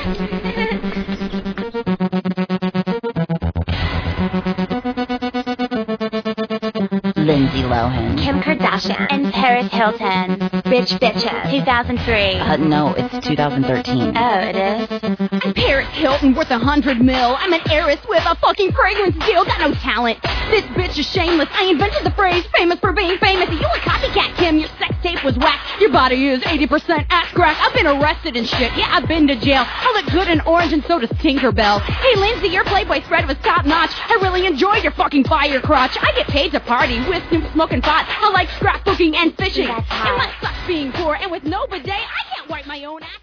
Lindsay Lohan, Kim Kardashian, and Paris Hilton. Bitch Bitches, 2003. No, it's 2013. Oh, it is? I'm Paris Hilton, worth $100 million. I'm an heiress with a fucking fragrance deal. Got no talent. This bitch is shameless. I invented the phrase famous for being famous. You a copycat, Kim. Your sex tape was whack. Your body is 80% ass crack. I've been arrested and shit. Yeah, I've been to jail. I look good in orange and so does Tinkerbell. Hey, Lindsay, your Playboy spread was top notch. I really enjoy your fucking fire crotch. I get paid to party with Snoop smoking pot. I like scrapbooking and fishing. And my sucks being poor. And with no bidet, I can't wipe my own ass.